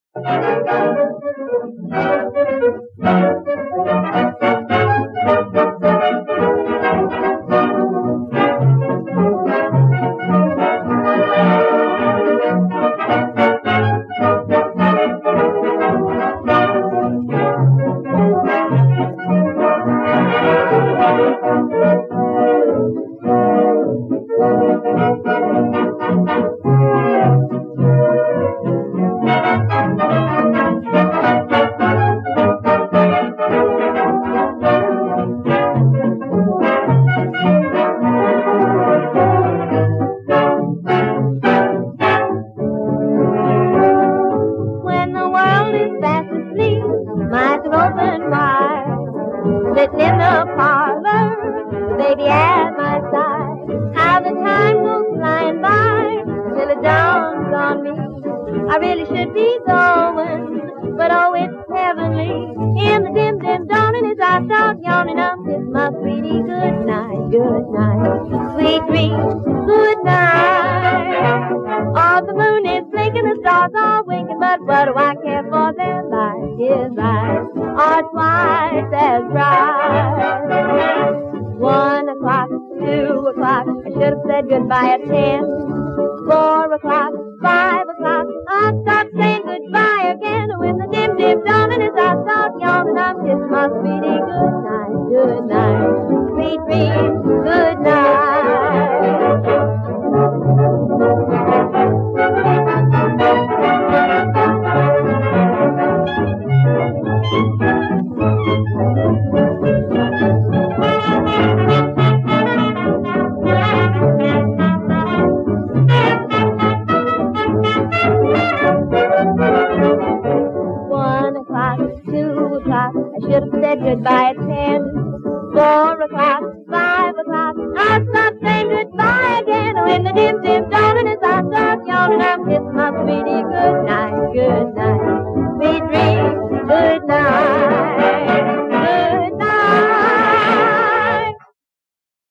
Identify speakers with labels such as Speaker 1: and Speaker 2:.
Speaker 1: When the world is fast asleep, my eyes are open wide. Sitting in the parlor, baby at my side. How the time goes flying by till it dawns on me. I really should be going, but oh, it's heavenly. In the dim, dim dawning as I start yawning, I'll kiss my sweetie good night, sweet dreams, good night. Oh, the moon is blinking, the stars are winking, but what do I care for their light? His eyes are twice as bright. 1 o'clock, 2 o'clock, I should have said goodbye at 10. 4 o'clock, 5 o'clock, I start saying goodbye again. When the dim, dim dawning as I start yawning, I'll kiss my sweetie good night, sweet dreams, good night. I should have said goodbye at 10. 4 o'clock, 5 o'clock, I'll stop saying goodbye again. When the dim, dim